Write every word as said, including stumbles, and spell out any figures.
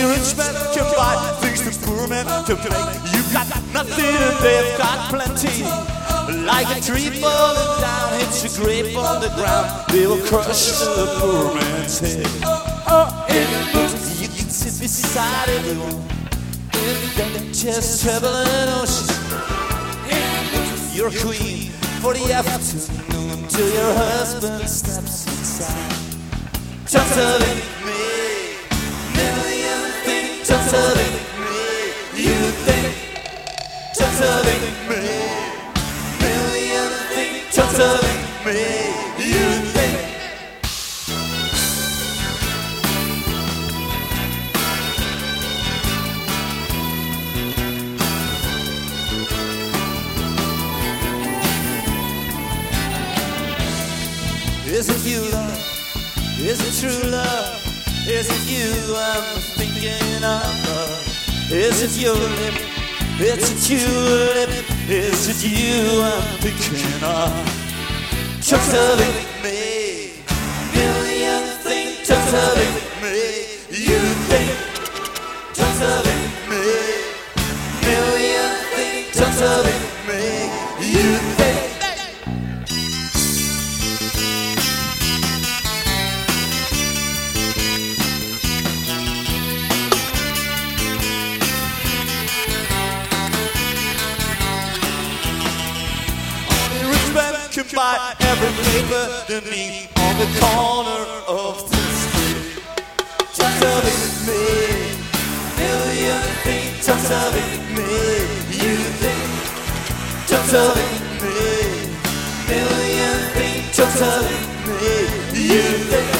Only rich men can buy things the poor men can make. You've got nothing and they've got plenty. Like a tree falling down hits a grape on the ground, they will crush the poor man's head. You can sit beside everyone, then just traveling oceans. You're a queen for the afternoon till your husband steps inside. Just a little me, million things. Just a little me, you think. Just a little me, million things. Just a little me, you think. Is it you, love? Is it true love? Is it you I'm thinking of? Is it your lip? Is it you lip? Is it you I'm thinking of? Just a little me, million things. Just a little me, you think. Just a little me, million things. Just a little me, you think. Can buy every paper they need on the corner of the street. Just a little me, million things. Just a little me, you think. Just a little me, million things. Just a little me, you think.